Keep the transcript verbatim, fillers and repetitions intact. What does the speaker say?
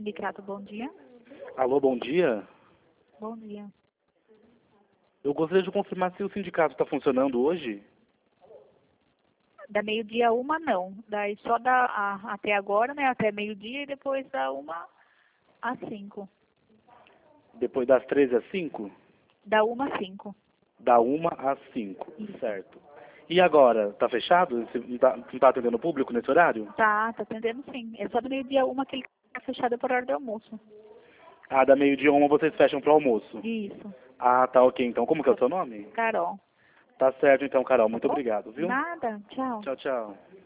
Sindicato, bom dia. Alô, bom dia. Bom dia. Eu gostaria de confirmar se o sindicato está funcionando hoje. Da meio-dia a uma, não. Daí só da, a, até agora, né? Até meio-dia e depois da uma às cinco. Depois das treze às cinco? Da uma às cinco. Da uma às cinco, certo. E agora, está fechado? Você não está não tá atendendo o público nesse horário? Tá, tá atendendo sim. É só do meio-dia a uma que ele tá fechado por hora do almoço. Ah, da meio-dia a uma vocês fecham para o almoço. Isso. Ah, tá ok. Então, como que é o seu nome? Carol. Tá certo então, Carol. Muito Tá bom? obrigado, viu? Nada. Tchau. Tchau, tchau.